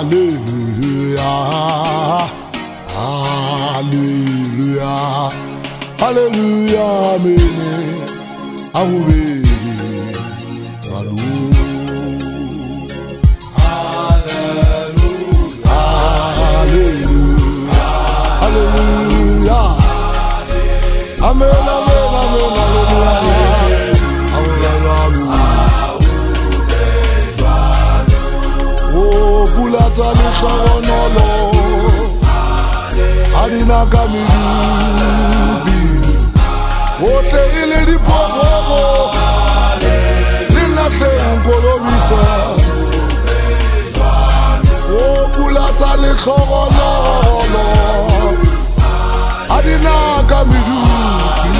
Hallelujah, hallelujah, amen. Adina kamirubi wote ile di popo linafe ngolobisa o kulata le khogolo adina kamirubi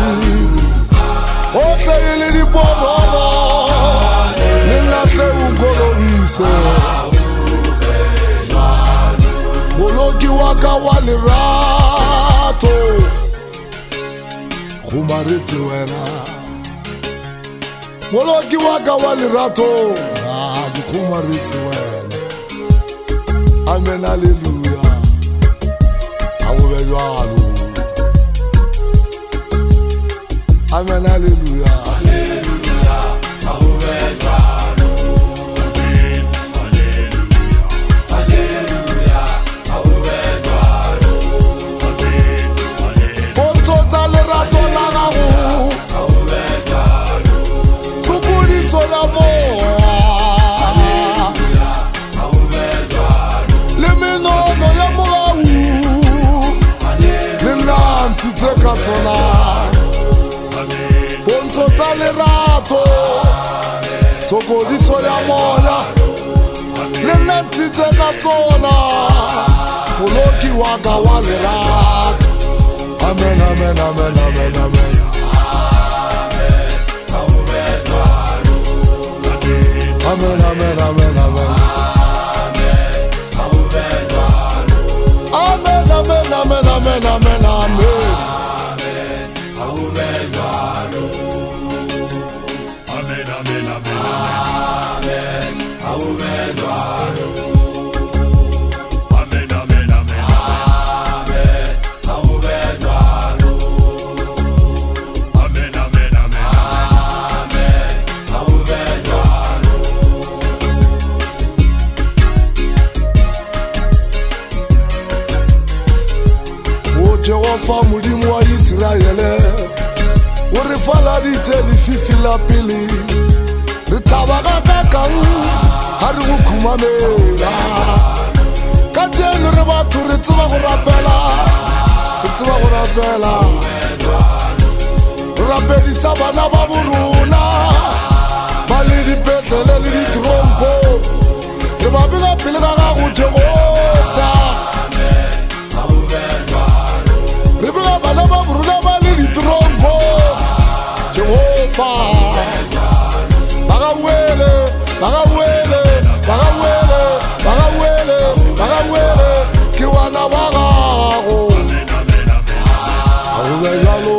wote ile di popo linafe ngolobisa Mologi waka walirato Khumariti wena Mologi waka walirato Khumariti wena Amen, hallelujah Awubelwalu Amen, hallelujah Hallelujah Awubelwalu Rato Toko di soya moya Lenenti te katona Mologi waga walirato Amen, amen, amen, amen, amen Amen, amen, amen, amen Amen, amen, amen, amen, amen, amen Jehova mudimu wa Israele Urifala diteli fifi la pili Ritabaga kakang Haru kumamela Kajenu ribatu rituba kurapela Rapedi sabana baburuna Balidi petele lidi trompo Ribabiga pilgaga kujegosa Ribiga balaba buruna balidi trompo Jehovah Bagawele Kiwana wagago Awubelwalo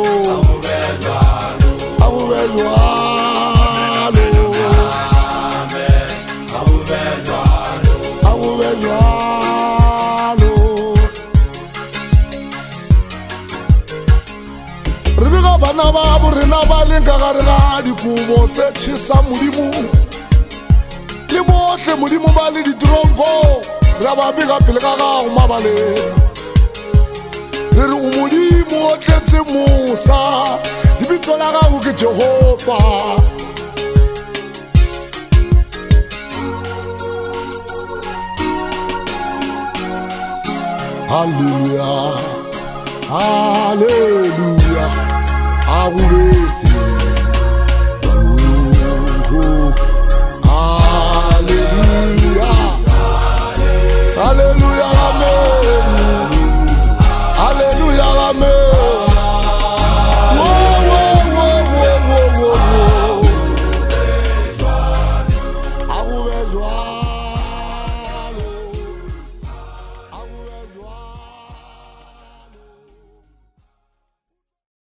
Ribiga bana babu rina balinga garga dikubo te chisa mudimu Libotle mudimu bali di tronco Rababiga pilgaga umabale Riru umudimu otletse Musa Libitolaga uke Jehovah Hallelujah Hallelujah Awube